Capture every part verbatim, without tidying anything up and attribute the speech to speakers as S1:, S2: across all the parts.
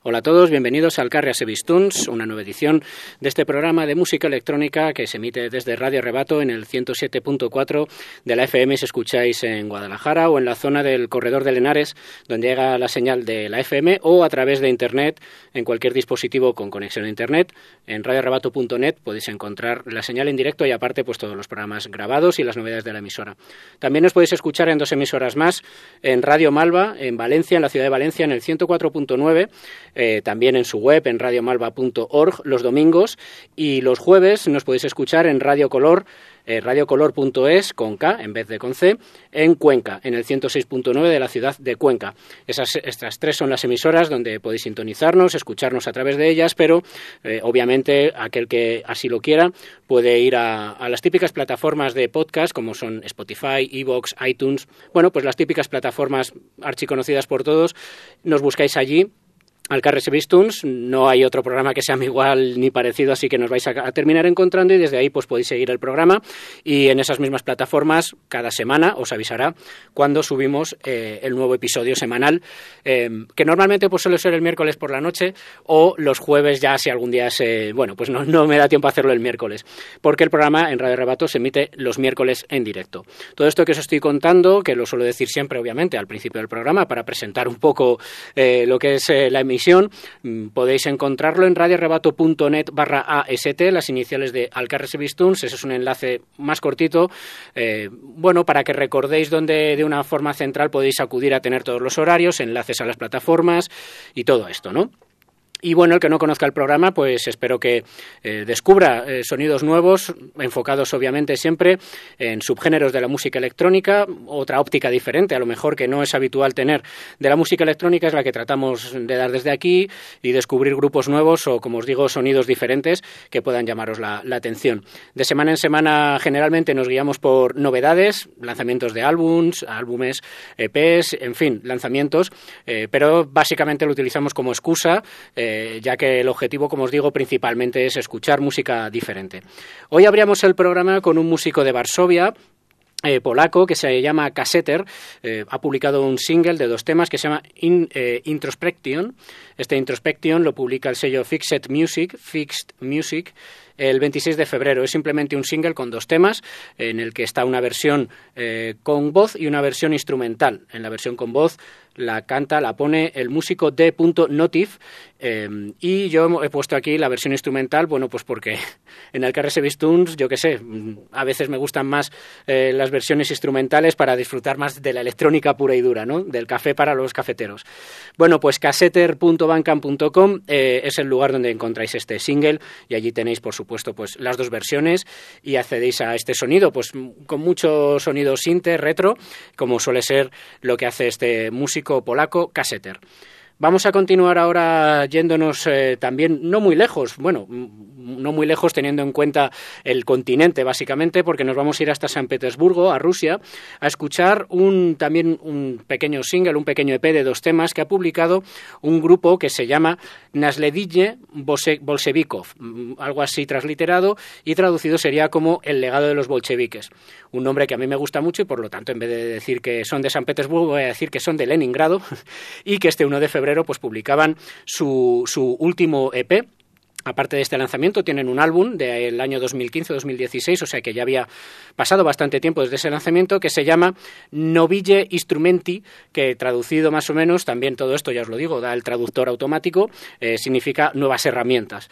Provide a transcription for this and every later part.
S1: Hola a todos, bienvenidos al Carrias e Vistuns, una nueva edición de este programa de música electrónica que se emite desde Radio Arrebato en el ciento siete punto cuatro de la F M si escucháis en Guadalajara o en la zona del Corredor de Henares, donde llega la señal de la F M, o a través de Internet, en cualquier dispositivo con conexión a Internet. En radio arrebato punto net podéis encontrar la señal en directo y aparte pues todos los programas grabados y las novedades de la emisora. También os podéis escuchar en dos emisoras más, en Radio Malva, en Valencia, en la ciudad de Valencia, en el ciento cuatro punto nueve, Eh, también en su web, en radio malva punto org, los domingos, y los jueves nos podéis escuchar en Radio Color, eh, radio color punto es, con K en vez de con C, en Cuenca, en el ciento seis punto nueve de la ciudad de Cuenca. Esas, estas tres son las emisoras donde podéis sintonizarnos, escucharnos a través de ellas, pero eh, obviamente aquel que así lo quiera puede ir a, a las típicas plataformas de podcast, como son Spotify, iVoox, iTunes, bueno, pues las típicas plataformas archiconocidas por todos, nos buscáis allí, al Carrias e Vistuns. No hay otro programa que sea igual ni parecido, así que nos vais a, a terminar encontrando y desde ahí pues podéis seguir el programa, y en esas mismas plataformas cada semana os avisará cuando subimos eh, el nuevo episodio semanal, eh, que normalmente pues suele ser el miércoles por la noche o los jueves, ya si algún día se... bueno, pues no, no me da tiempo a hacerlo el miércoles, porque el programa en Radio Arrebato se emite los miércoles en directo. Todo esto que os estoy contando, que lo suelo decir siempre obviamente al principio del programa para presentar un poco eh, lo que es eh, la emisión, podéis encontrarlo en radio arrebato punto net barra A S T, las iniciales de Al Carrias e Vistuns. Ese es un enlace más cortito, eh, bueno, para que recordéis dónde de una forma central podéis acudir a tener todos los horarios, enlaces a las plataformas y todo esto, ¿no? Y bueno, el que no conozca el programa, pues espero que eh, descubra eh, sonidos nuevos, enfocados obviamente siempre en subgéneros de la música electrónica, otra óptica diferente, a lo mejor que no es habitual tener de la música electrónica, es la que tratamos de dar desde aquí, y descubrir grupos nuevos o, como os digo, sonidos diferentes que puedan llamaros la, la atención. De semana en semana generalmente nos guiamos por novedades, lanzamientos de álbums, álbumes, E Pes, en fin, lanzamientos, eh, pero básicamente lo utilizamos como excusa, eh, ya que el objetivo, como os digo, principalmente es escuchar música diferente. Hoy abríamos el programa con un músico de Varsovia, Eh, polaco, que se llama Kasseter. Eh, ha publicado un single de dos temas que se llama In, eh, Introspection. Este Introspection lo publica el sello Fixed Music, Fixed Music, el veintiséis de febrero. Es simplemente un single con dos temas, en el que está una versión eh, con voz y una versión instrumental. En la versión con voz la canta, la pone el músico D. Notif, eh, y yo he puesto aquí la versión instrumental, bueno, pues porque en el Carrias e Vistuns, yo qué sé, a veces me gustan más eh, las versiones instrumentales para disfrutar más de la electrónica pura y dura, ¿no? Del café para los cafeteros. Bueno, pues kasseter punto bandcamp punto com eh, es el lugar donde encontráis este single, y allí tenéis, por supuesto, pues las dos versiones, y accedéis a este sonido, pues con mucho sonido synth retro, como suele ser lo que hace este músico polaco Kasseter. Vamos a continuar ahora yéndonos eh, también no muy lejos, bueno, no muy lejos teniendo en cuenta el continente básicamente, porque nos vamos a ir hasta San Petersburgo, a Rusia, a escuchar un también un pequeño single, un pequeño E P de dos temas que ha publicado un grupo que se llama Nasledije Bolshevikov, algo así transliterado, y traducido sería como El legado de los bolcheviques. Un nombre que a mí me gusta mucho y por lo tanto, en vez de decir que son de San Petersburgo, voy a decir que son de Leningrado, y que este uno de febrero pues publicaban su, su último E P. Aparte de este lanzamiento, tienen un álbum del año dos mil quince dos mil dieciséis, o sea que ya había pasado bastante tiempo desde ese lanzamiento, que se llama Novije Instrumenti, que traducido más o menos, también todo esto ya os lo digo, da el traductor automático, eh, significa nuevas herramientas.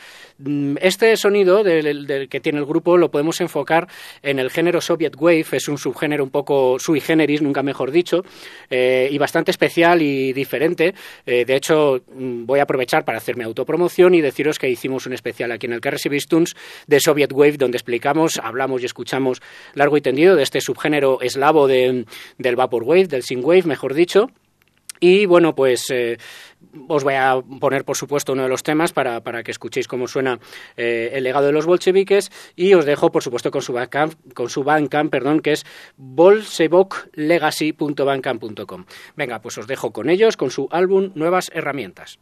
S1: Este sonido del, del que tiene el grupo lo podemos enfocar en el género Soviet Wave, es un subgénero un poco sui generis, nunca mejor dicho, eh, y bastante especial y diferente. Eh, de hecho, voy a aprovechar para hacerme autopromoción y deciros que hicimos un especial aquí en el Carrias e Vistuns de Soviet Wave, donde explicamos, hablamos y escuchamos largo y tendido de este subgénero eslavo de, del Vaporwave, del Synthwave, mejor dicho. Y bueno, pues eh, os voy a poner, por supuesto, uno de los temas para, para que escuchéis cómo suena eh, El legado de los bolcheviques, y os dejo, por supuesto, con su Bandcamp, con su Bandcamp, perdón, que es bolshevoklegacy punto bandcamp punto com. Venga, pues os dejo con ellos, con su álbum Nuevas Herramientas.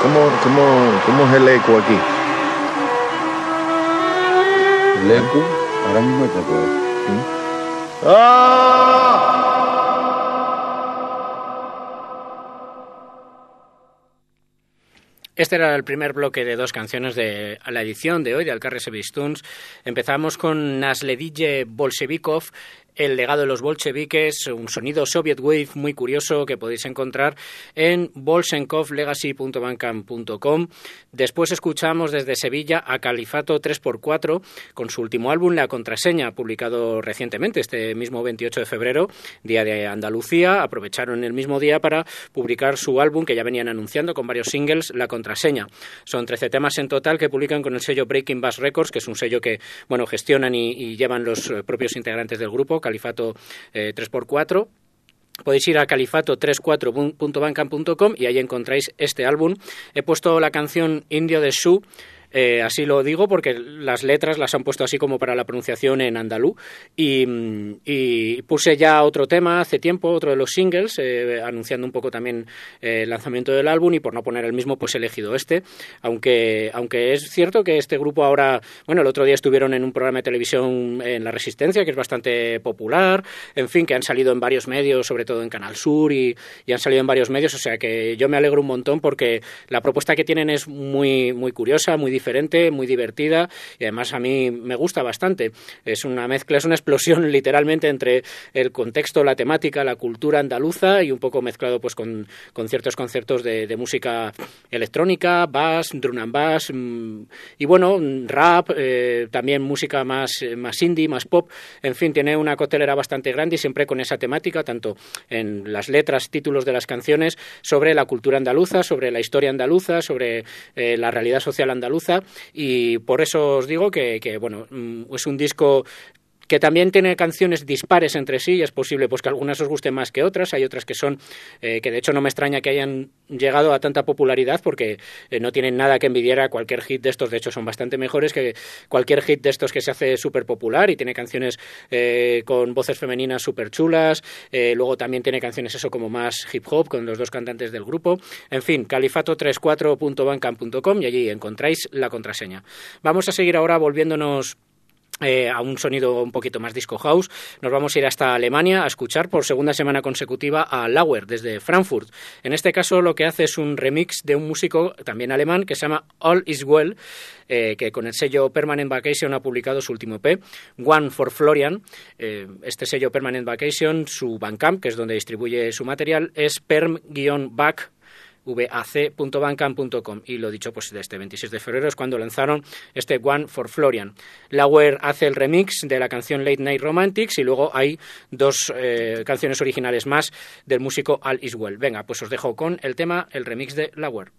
S2: ¿Cómo, cómo, cómo es el eco aquí?
S3: El eco, ahora mismo te puedo. ¿Sí?
S2: ¡Ah!
S1: Este era el primer bloque de dos canciones de la edición de hoy de Alcarria Sevistuns. Empezamos con Nasledije Bolshevikov, El legado de los bolcheviques, un sonido Soviet Wave muy curioso que podéis encontrar en bolshenkov legacy punto bandcamp punto com. Después escuchamos desde Sevilla a Califato tres por cuatro con su último álbum La Contraseña, publicado recientemente, este mismo veintiocho de febrero, Día de Andalucía. Aprovecharon el mismo día para publicar su álbum que ya venían anunciando con varios singles, La Contraseña. Son trece temas en total que publican con el sello Breaking Bass Records, que es un sello que bueno gestionan y, y llevan los propios integrantes del grupo, Califato eh, tres por cuatro. Podéis ir a califato treinta y cuatro punto bandcamp punto com y ahí encontráis este álbum. He puesto la canción Indio de Shu. Eh, así lo digo porque las letras las han puesto así como para la pronunciación en andalú y, y puse ya otro tema hace tiempo, otro de los singles, eh, anunciando un poco también eh, el lanzamiento del álbum, y por no poner el mismo pues he elegido este, aunque, aunque es cierto que este grupo ahora, bueno, el otro día estuvieron en un programa de televisión en La Resistencia, que es bastante popular, en fin, que han salido en varios medios, sobre todo en Canal Sur, y, y han salido en varios medios, o sea que yo me alegro un montón porque la propuesta que tienen es muy, muy curiosa, muy diferente, muy divertida, y además a mí me gusta bastante. Es una mezcla, es una explosión literalmente entre el contexto, la temática, la cultura andaluza y un poco mezclado pues con, con ciertos conceptos de, de música electrónica, bass, drum and bass, mmm, y bueno, rap, eh, también música más, más indie, más pop, en fin, tiene una coctelera bastante grande y siempre con esa temática, tanto en las letras, títulos de las canciones, sobre la cultura andaluza, sobre la historia andaluza, sobre eh, la realidad social andaluza. Y por eso os digo que, que bueno, es un disco que también tiene canciones dispares entre sí, y es posible pues que algunas os gusten más que otras. Hay otras que son, eh, que de hecho no me extraña que hayan llegado a tanta popularidad, porque eh, no tienen nada que envidiar a cualquier hit de estos. De hecho son bastante mejores que cualquier hit de estos que se hace súper popular, y tiene canciones eh, con voces femeninas súper chulas, eh, luego también tiene canciones eso como más hip hop con los dos cantantes del grupo. En fin, califato treinta y cuatro punto bandcamp punto com y allí encontráis La Contraseña. Vamos a seguir ahora volviéndonos Eh, a un sonido un poquito más disco house. Nos vamos a ir hasta Alemania a escuchar por segunda semana consecutiva a Lauer desde Frankfurt. En este caso lo que hace es un remix de un músico también alemán que se llama All Is Well, eh, que con el sello Permanent Vacation ha publicado su último E P, One for Florian. Eh, este sello Permanent Vacation, su Bandcamp, que es donde distribuye su material, es perm-back vac punto bandcamp punto com, y lo dicho, pues de este veintiséis de febrero es cuando lanzaron este One for Florian. Lauer hace el remix de la canción Late Night Romantics y luego hay dos eh, canciones originales más del músico All Is Well. Venga, pues os dejo con el tema, el remix de Lauer.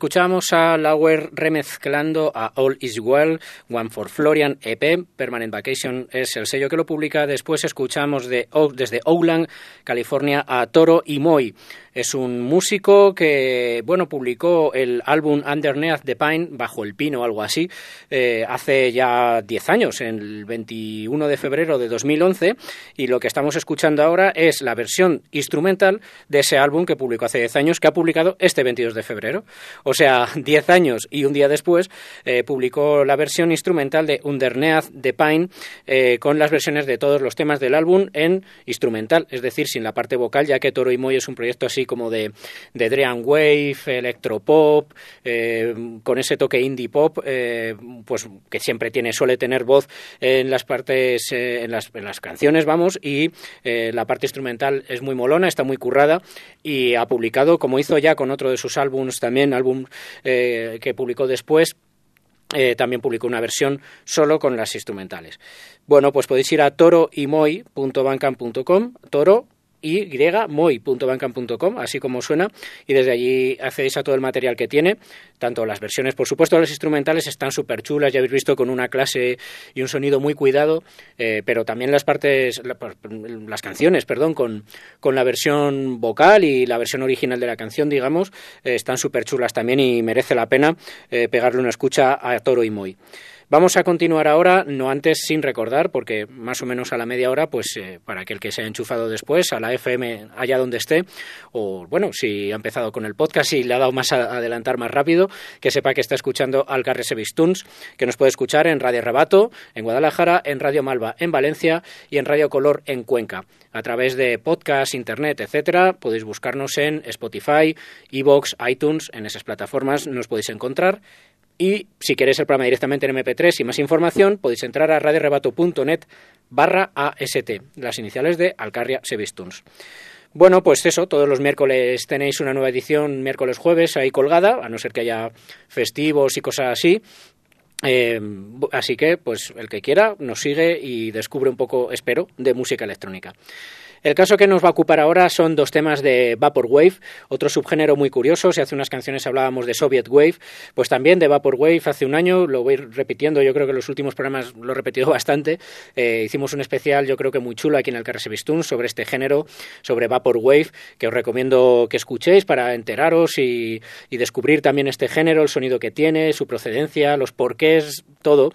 S1: Escuchábamos a Lauer remezclando a All Is Well, One for Florian E P, Permanent Vacation es el sello que lo publica. Después escuchamos de, desde Oakland, California, a Toro y Moi. Es un músico que, bueno, publicó el álbum Underneath the Pine, Bajo el Pino o algo así, eh, hace ya diez años, en el veintiuno de febrero de dos mil once, y lo que estamos escuchando ahora es la versión instrumental de ese álbum que publicó hace diez años, que ha publicado este veintidós de febrero. O sea, diez años y un día después eh, publicó la versión instrumental de Underneath the Pine eh, con las versiones de todos los temas del álbum en instrumental, es decir, sin la parte vocal, ya que Toro y Moi es un proyecto así como de, de Dream Wave, electropop, eh, con ese toque indie pop, eh, pues que siempre tiene, suele tener voz en las partes, eh, en, las, en las canciones, vamos, y eh, la parte instrumental es muy molona, está muy currada, y ha publicado, como hizo ya con otro de sus álbums también, álbum eh, que publicó después, Eh, también publicó una versión solo con las instrumentales. Bueno, pues podéis ir a toro y moi punto bandcamp punto com, toro y moi punto bandcamp punto com, así como suena, y desde allí accedéis a todo el material que tiene, tanto las versiones, por supuesto, las instrumentales están súper chulas, ya habéis visto, con una clase y un sonido muy cuidado, eh, pero también las partes, la, las canciones, perdón, con, con la versión vocal y la versión original de la canción, digamos, eh, están súper chulas también y merece la pena eh, pegarle una escucha a Toro y Moi. Vamos a continuar ahora, no antes sin recordar, porque más o menos a la media hora, pues eh, para aquel que se haya enchufado después, a la F M allá donde esté, o bueno, si ha empezado con el podcast y le ha dado más a adelantar más rápido, que sepa que está escuchando Alcarre Sevistuns, que nos puede escuchar en Radio Rebato, en Guadalajara, en Radio Malva, en Valencia y en Radio Color, en Cuenca. A través de podcast, internet, etcétera, podéis buscarnos en Spotify, iVoox, iTunes, en esas plataformas nos podéis encontrar. Y si queréis el programa directamente en eme pe tres y más información, podéis entrar a radiorebato.net barra AST, las iniciales de Alcarria Sevistuns. Bueno, pues eso, todos los miércoles tenéis una nueva edición, miércoles, jueves, ahí colgada, a no ser que haya festivos y cosas así. Eh, así que, pues, el que quiera nos sigue y descubre un poco, espero, de música electrónica. El caso que nos va a ocupar ahora son dos temas de Vaporwave, otro subgénero muy curioso. Si hace unas canciones hablábamos de Soviet Wave, pues también de Vaporwave hace un año, lo voy repitiendo, yo creo que en los últimos programas lo he repetido bastante. Eh, hicimos un especial, yo creo que muy chulo aquí en Alcarre Sevistuns sobre este género, sobre Vaporwave, que os recomiendo que escuchéis para enteraros y, y descubrir también este género, el sonido que tiene, su procedencia, los porqués, todo.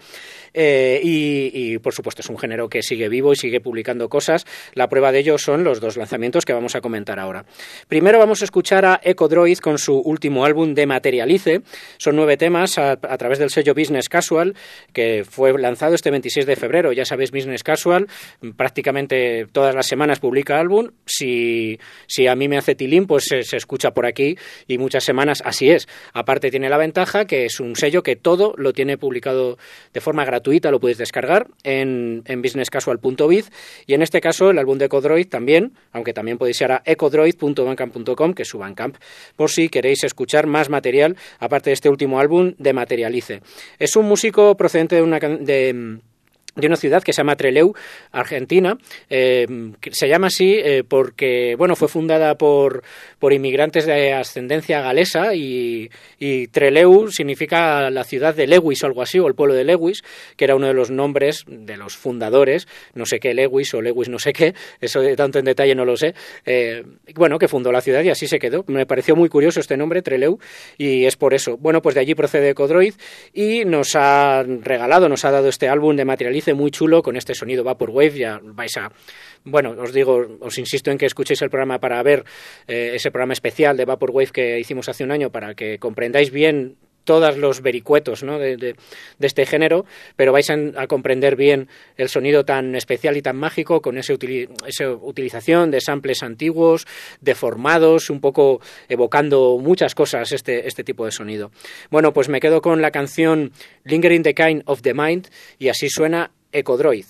S1: Eh, y, y por supuesto es un género que sigue vivo y sigue publicando cosas. La prueba de ello son los dos lanzamientos que vamos a comentar ahora. Primero vamos a escuchar a Ecodroid con su último álbum Dematerialize. Son nueve temas a, a través del sello Business Casual, que fue lanzado este veintiséis de febrero. Ya sabéis, Business Casual prácticamente todas las semanas publica álbum. Si, si a mí me hace tilín, pues se, se escucha por aquí, y muchas semanas así es. Aparte tiene la ventaja que es un sello que todo lo tiene publicado de forma gratuita, lo podéis descargar en, en business casual punto biz, y en este caso el álbum de Ecodroid también, aunque también podéis ir a ecodroid punto bandcamp punto com, que es su Bandcamp, por si queréis escuchar más material, aparte de este último álbum Dematerialize. Es un músico procedente de una... de de una ciudad que se llama Trelew, Argentina. Eh, se llama así eh, porque, bueno, fue fundada por, por inmigrantes de ascendencia galesa, y, y Trelew significa la ciudad de Lewis o algo así, o el pueblo de Lewis, que era uno de los nombres de los fundadores, no sé qué Lewis o Lewis no sé qué, eso de tanto en detalle no lo sé, eh, bueno, que fundó la ciudad y así se quedó. Me pareció muy curioso este nombre, Trelew, y es por eso. Bueno, pues de allí procede Ecodroid y nos ha regalado, nos ha dado este álbum de Materialize muy chulo con este sonido Vaporwave. Ya vais a, bueno, os digo, os insisto en que escuchéis el programa para ver eh, ese programa especial de Vaporwave que hicimos hace un año, para que comprendáis bien todos los vericuetos, ¿no?, de, de, de este género, pero vais a, a comprender bien el sonido tan especial y tan mágico, con ese utili- esa utilización de samples antiguos, deformados, un poco evocando muchas cosas este, este tipo de sonido. Bueno, pues me quedo con la canción Lingering the Kind of the Mind, y así suena Ecodroid.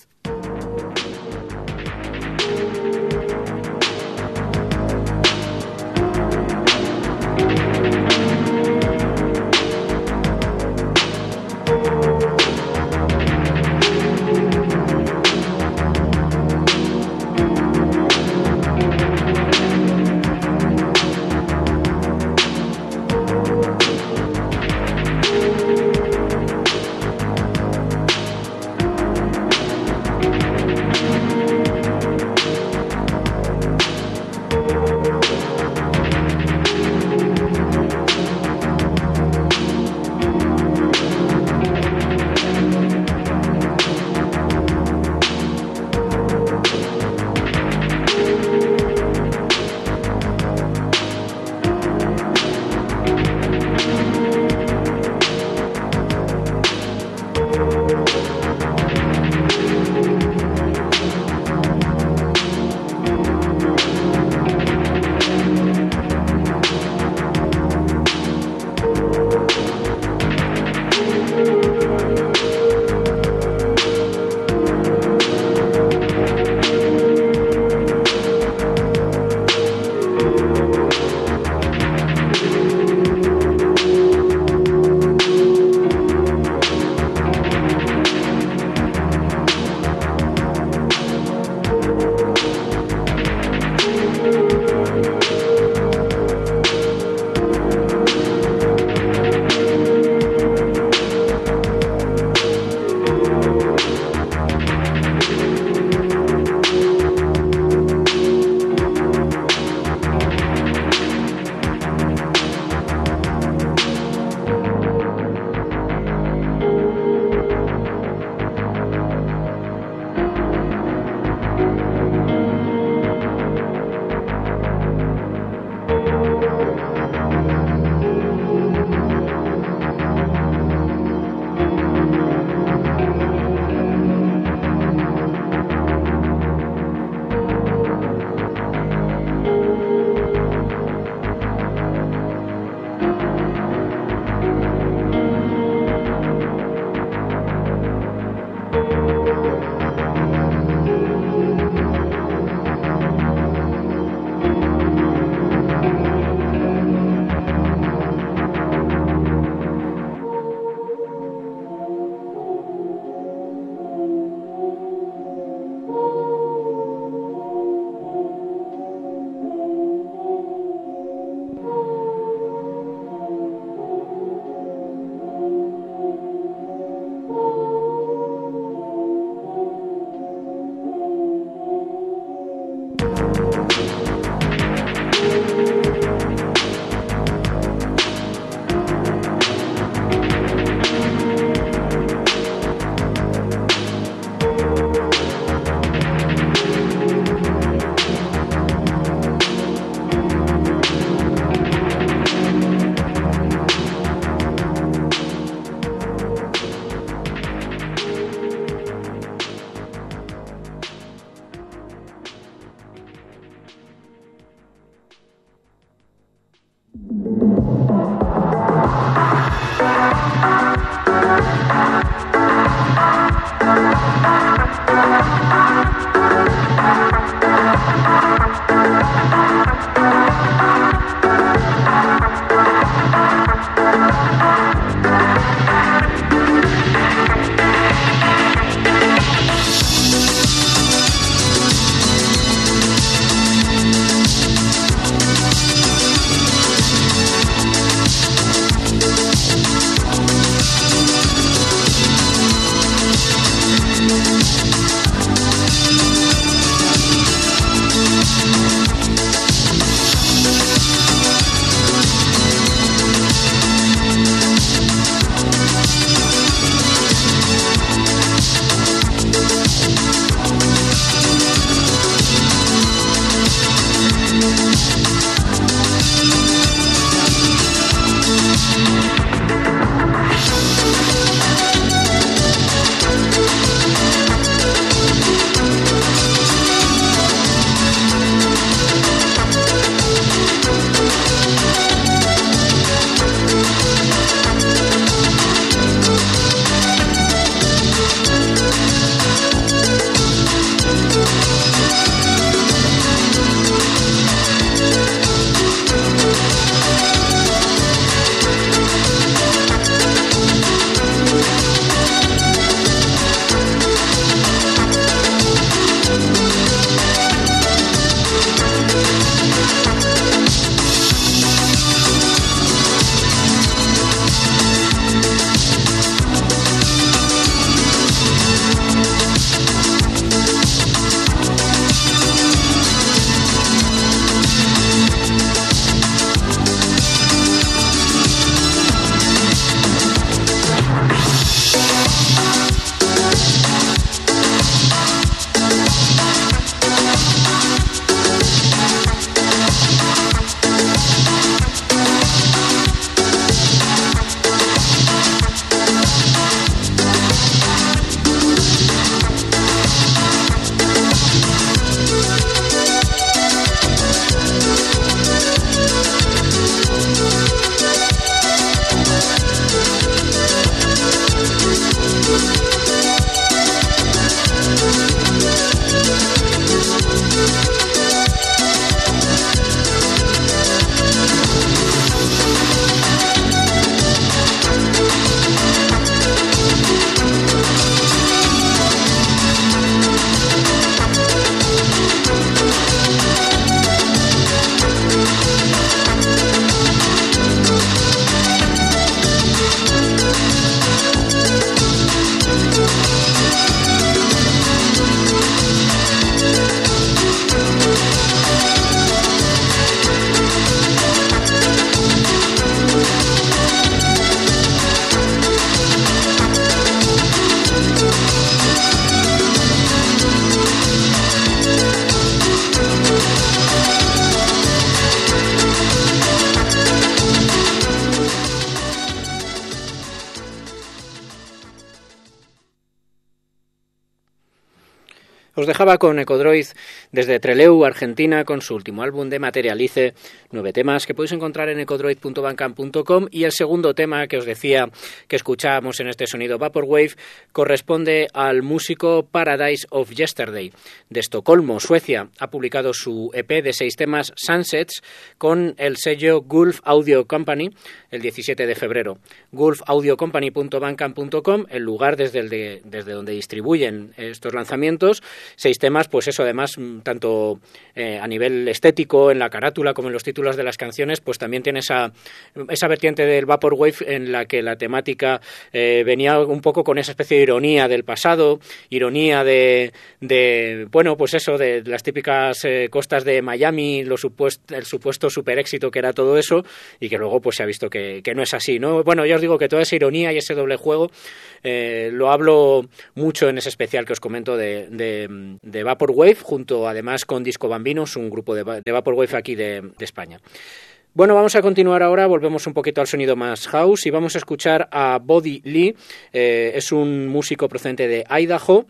S1: Os dejaba con Ecodroid desde Trelew, Argentina, con su último álbum de Materialice, nueve temas que podéis encontrar en ecodroid punto bandcamp punto com, y el segundo tema que os decía que escuchábamos en este sonido Vaporwave corresponde al músico Paradise of Yesterday, de Estocolmo, Suecia. Ha publicado su E P de seis temas, Sunsets, con el sello Gulf Audio Company el diecisiete de febrero. gulf audio company punto bandcamp punto com, el lugar desde, el de, desde donde distribuyen estos lanzamientos. Seis temas, pues eso, además, tanto eh, a nivel estético, en la carátula, como en los títulos de las canciones, pues también tiene esa, esa vertiente del Vaporwave en la que la temática eh, venía un poco con esa especie de ironía del pasado, ironía de, de bueno, pues eso, de las típicas eh, costas de Miami, lo supuesto, el supuesto super éxito que era todo eso, y que luego pues se ha visto que, que no es así, ¿no? Bueno, ya os digo que toda esa ironía y ese doble juego eh, lo hablo mucho en ese especial que os comento de, de de Vaporwave, junto además con Disco Bambinos, un grupo de, de Vaporwave aquí de, de España. Bueno, vamos a continuar ahora, volvemos un poquito al sonido más house y vamos a escuchar a Body Lee. Eh, es un músico procedente de Idaho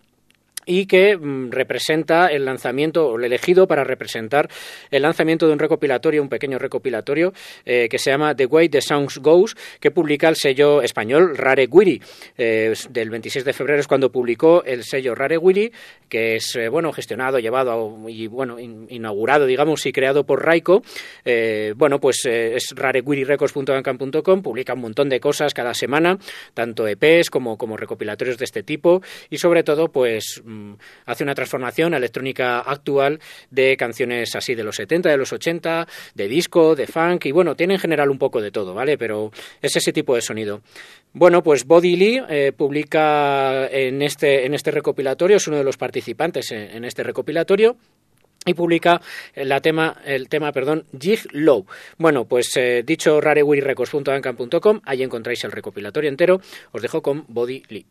S1: y que mm, representa el lanzamiento, o el elegido para representar el lanzamiento de un recopilatorio, un pequeño recopilatorio, eh, que se llama The Way the Sounds Goes, que publica el sello español Rare Guiri. Eh, del veintiséis de febrero es cuando publicó el sello Rare Guiri, que es, eh, bueno, gestionado, llevado a, y, bueno, in, inaugurado, digamos, y creado por Raiko. Eh, bueno, pues eh, es rare guiri records punto bandcamp punto com, publica un montón de cosas cada semana, tanto E Pes como, como recopilatorios de este tipo, y sobre todo, pues hace una transformación a electrónica actual de canciones así de los setenta, de los ochenta, de disco, de funk, y bueno, tiene en general un poco de todo, ¿vale? Pero es ese tipo de sonido. Bueno, pues Body Lee eh, publica en este, en este recopilatorio, es uno de los participantes en, en este recopilatorio, y publica la tema, el tema, perdón, Jig Low. Bueno, pues eh, dicho rare guiri records punto bandcamp punto com, ahí encontráis el recopilatorio entero. Os dejo con Body Lee.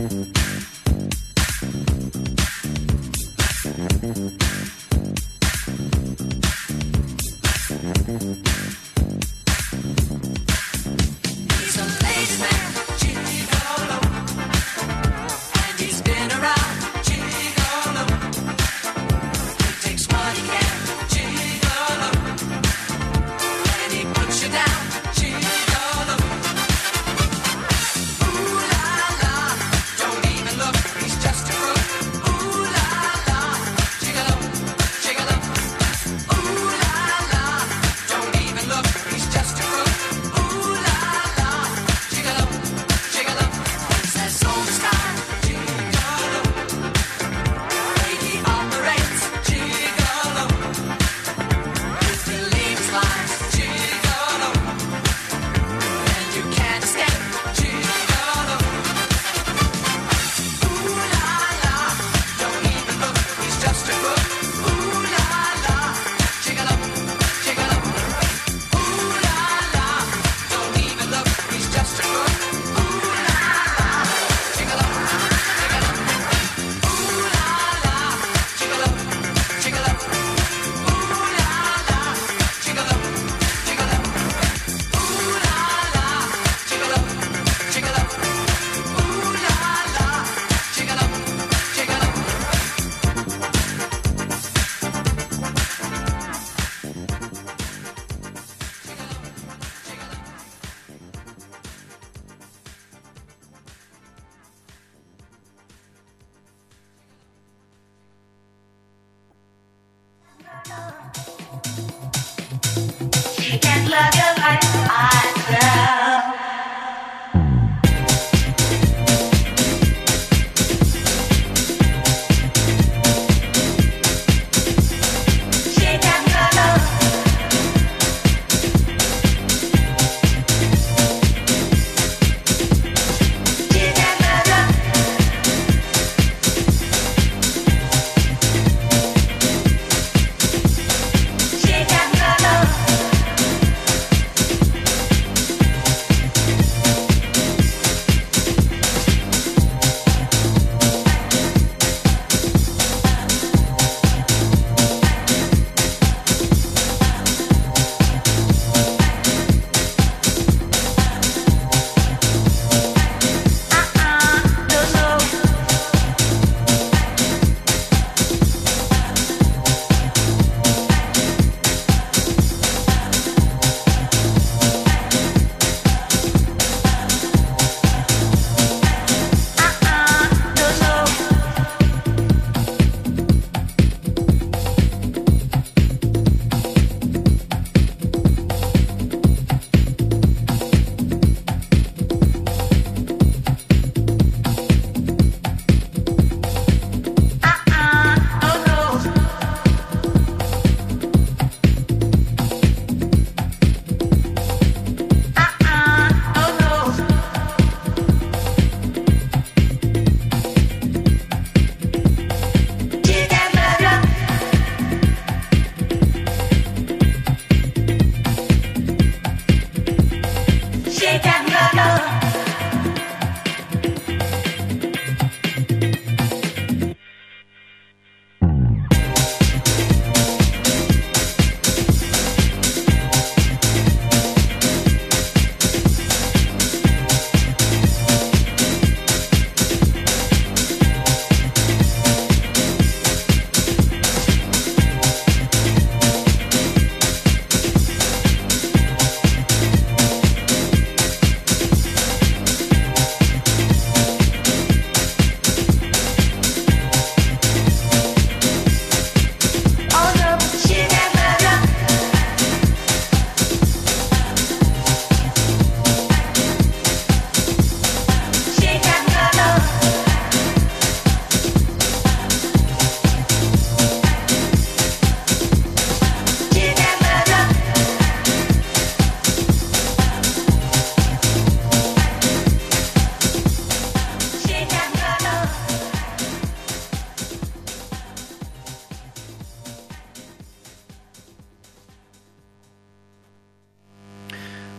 S4: Don't even look, he's just a crook. Ooh la la, gigolo.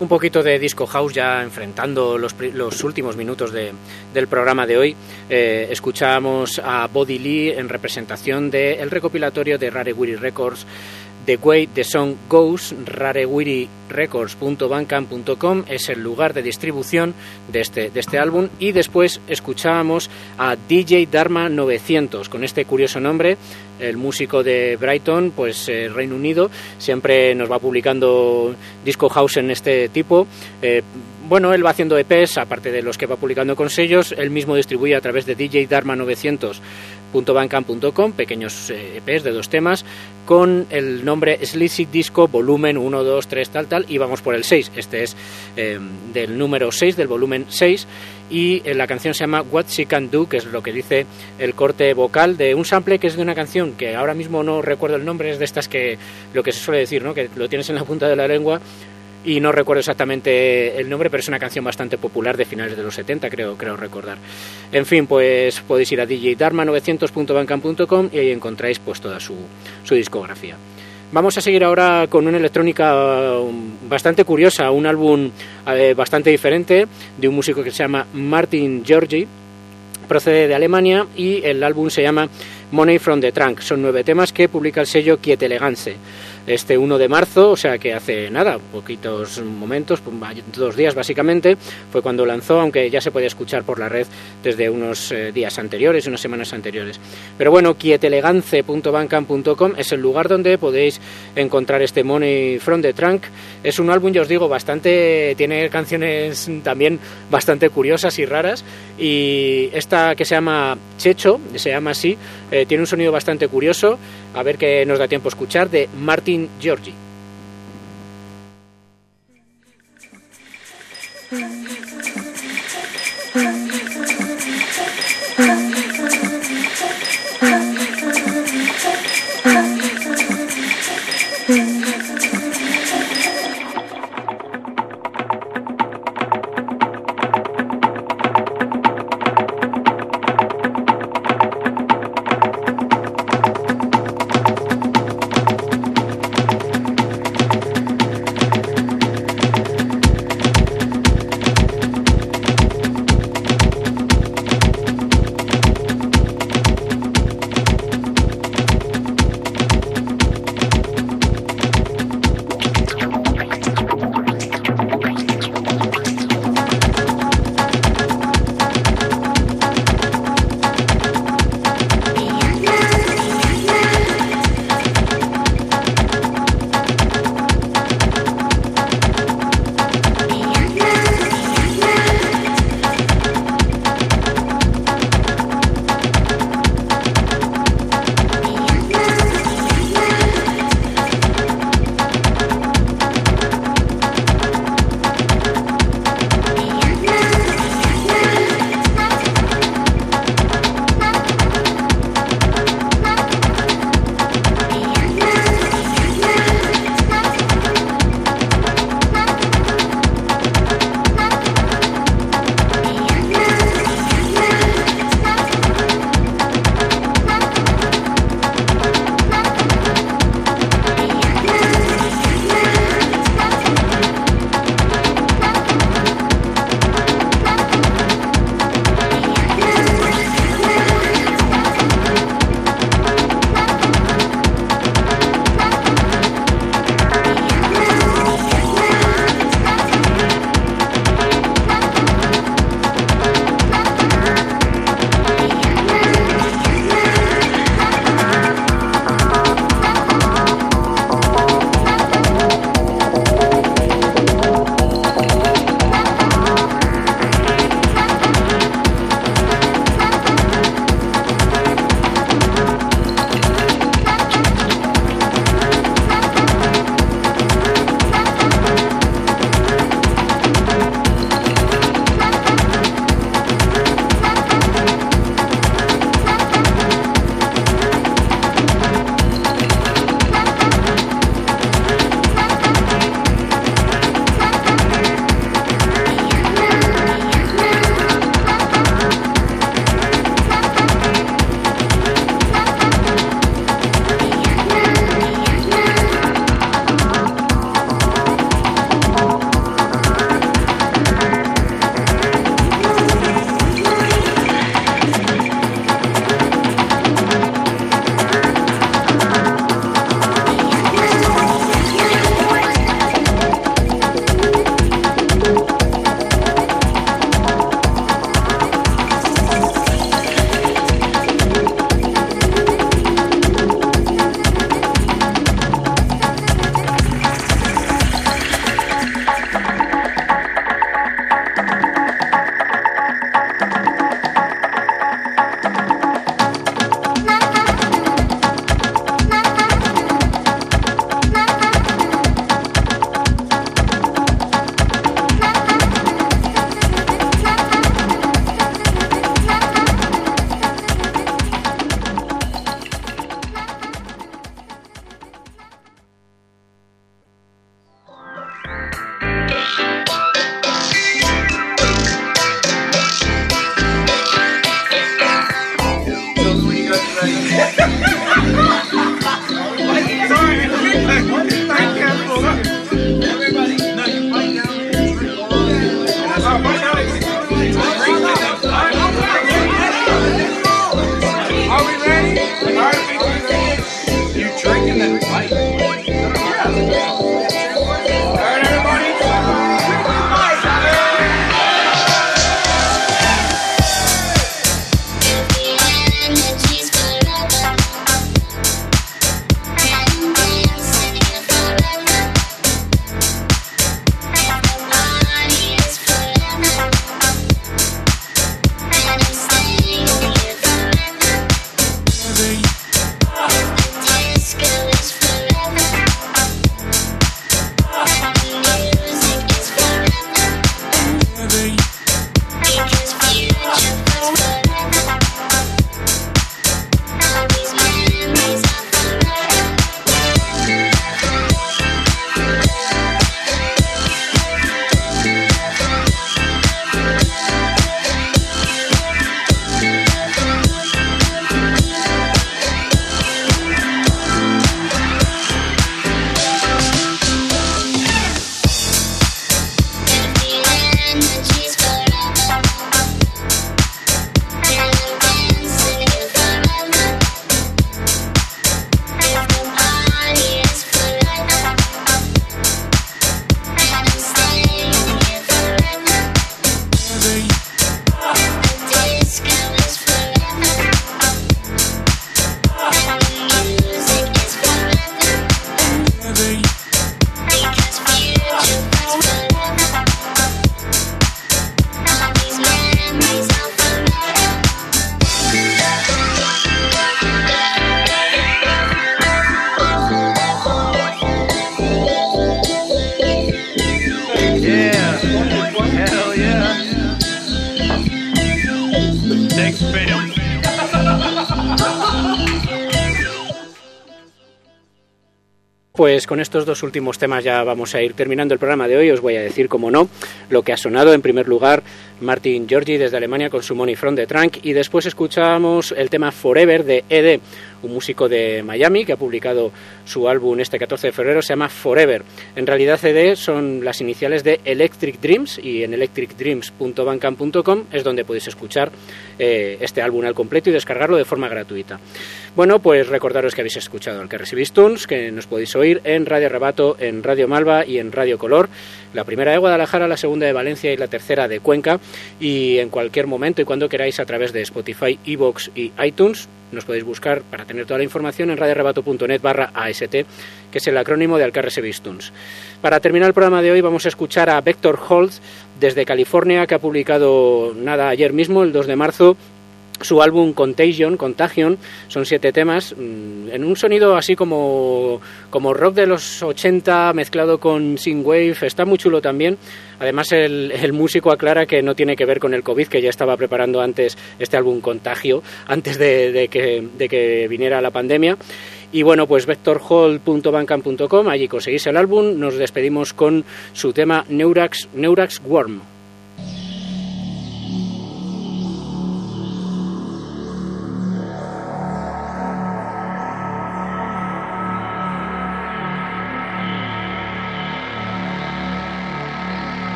S1: un poquito de disco house ya enfrentando los, los últimos minutos de, del programa de hoy. Eh, escuchamos a Body Lee en representación del recopilatorio de Rare Wiri Records, The Way the Song Goes. Rare Wiri Records punto bandcamp punto com es el lugar de distribución de este, de este álbum. Y después escuchábamos a D J Dharma novecientos, con este curioso nombre. El músico de Brighton, pues eh, Reino Unido, siempre nos va publicando disco house en este tipo. Eh, bueno, él va haciendo E Pes, aparte de los que va publicando con sellos. Él mismo distribuye a través de D J Dharma novecientos punto bandcamp punto com pequeños eh, E Pes de dos temas con el nombre Sleazy Disco volumen uno, dos, tres, tal, tal, y vamos por el seis. Este es eh, del número seis, del volumen seis, y eh, la canción se llama What She Can Do, que es lo que dice el corte vocal de un sample que es de una canción que ahora mismo no recuerdo el nombre, es de estas que lo que se suele decir, ¿no?, que lo tienes en la punta de la lengua, y no recuerdo exactamente el nombre, pero es una canción bastante popular de finales de los setenta, creo, creo recordar. En fin, pues podéis ir a D J Dharma novecientos punto bandcamp punto com y ahí encontráis pues toda su, su discografía. Vamos a seguir ahora con una electrónica bastante curiosa, un álbum eh, bastante diferente de un músico que se llama Martin Georgi, procede de Alemania, y el álbum se llama Money from the Trunk. Son nueve temas que publica el sello Quiet Elegance. Este uno de marzo, o sea que hace nada, poquitos momentos, dos días básicamente, fue cuando lanzó, aunque ya se podía escuchar por la red desde unos eh, días anteriores, unas semanas anteriores. Pero bueno, quiet elegance punto bandcamp punto com es el lugar donde podéis encontrar este Money from the Trunk. Es un álbum, ya os digo, bastante, tiene canciones también bastante curiosas y raras, y esta que se llama Checho, se llama así, eh, tiene un sonido bastante curioso. A ver qué nos da tiempo a escuchar, de Martin Georgi. Pues con estos dos últimos temas ya vamos a ir terminando el programa de hoy. Os voy a decir, como no, lo que ha sonado. En primer lugar, Martin Georgi desde Alemania con su Money from the Trunk, y después escuchamos el tema Forever de E D, un músico de Miami que ha publicado su álbum este catorce de febrero, se llama Forever. En realidad E D son las iniciales de Electric Dreams, y en electric dreams punto bandcamp punto com es donde podéis escuchar eh, este álbum al completo y descargarlo de forma gratuita. Bueno, pues recordaros que habéis escuchado al que recibís Tunes, que nos podéis oír en Radio Rebato, en Radio Malva y en Radio Color, la primera de Guadalajara, la segunda de Valencia y la tercera de Cuenca, y en cualquier momento y cuando queráis a través de Spotify, iVoox y iTunes. Nos podéis buscar para tener toda la información en radiorebato punto net barra A S T, que es el acrónimo de Alcar recibís Tunes. Para terminar el programa de hoy vamos a escuchar a Vector Holt desde California, que ha publicado nada ayer mismo, el dos de marzo, su álbum Contagion, Contagion. Son siete temas en un sonido así como, como rock de los ochenta mezclado con synthwave. Está muy chulo también. Además el, el músico aclara que no tiene que ver con el COVID, que ya estaba preparando antes este álbum Contagio, antes de, de, que, de que viniera la pandemia. Y bueno, pues vector hall punto bandcamp punto com, allí conseguís el álbum. Nos despedimos con su tema Neurax, Neurax Worm.